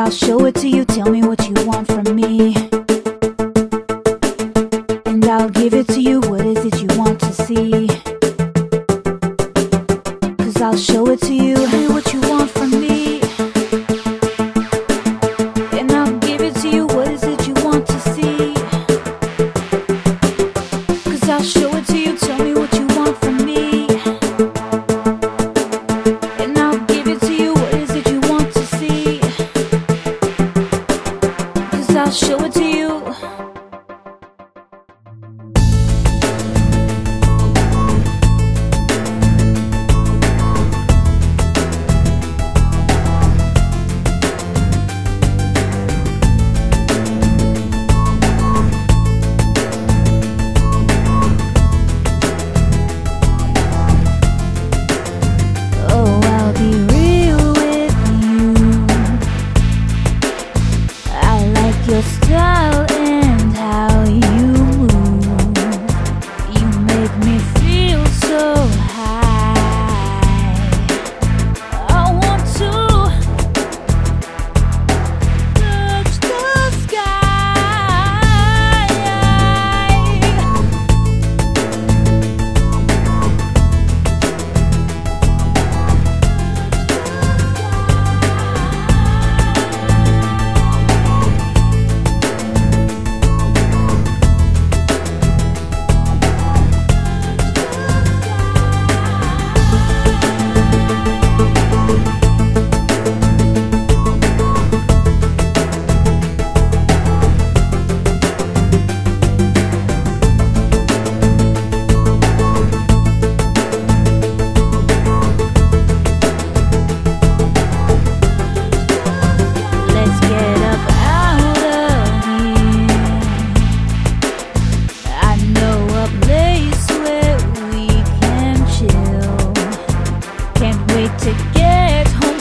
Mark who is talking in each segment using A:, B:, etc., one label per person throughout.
A: I'll show it to you, tell me what you want from me, and I'll give it to you, what is it you want to see? 'Cause I'll show it to you, tell me what you want from me, and I'll give it to you, what is it you want to see? 'Cause I'll show it to you, tell me what you want from me, and I'll give it to you, what is it you want to see? 'Cause I'll show it to you. Your style and how you move, you make me feel so high. I want to touch the sky. To get home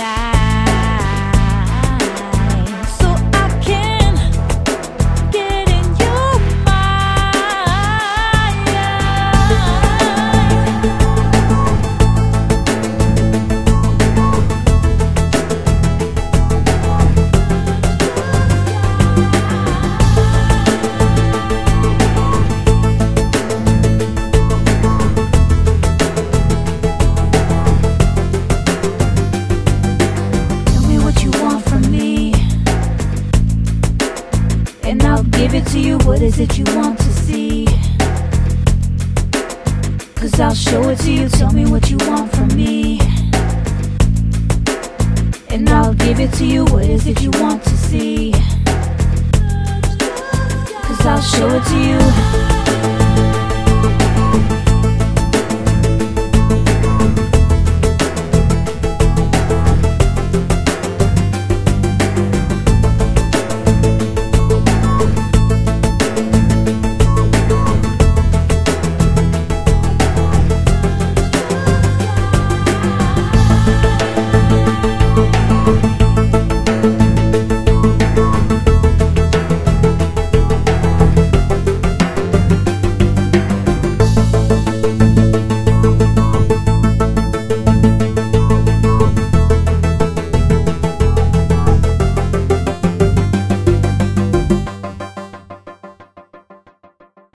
A: tonight, so I can get in your mind. And I'll give it to you, what is it you want to see? 'Cause I'll show it to you, tell me what you want from me, and I'll give it to you, what is it you want to see? 'Cause I'll show it to you.